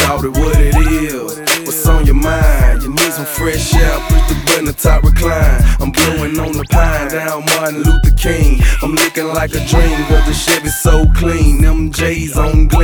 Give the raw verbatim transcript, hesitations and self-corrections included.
shawty, what it is? What's on your mind? You need some fresh air, push the button, the top recline. I'm blowing on the pine, down Martin Luther King. I'm looking like a dream, cause the Chevy's so clean. Them J's on gleam.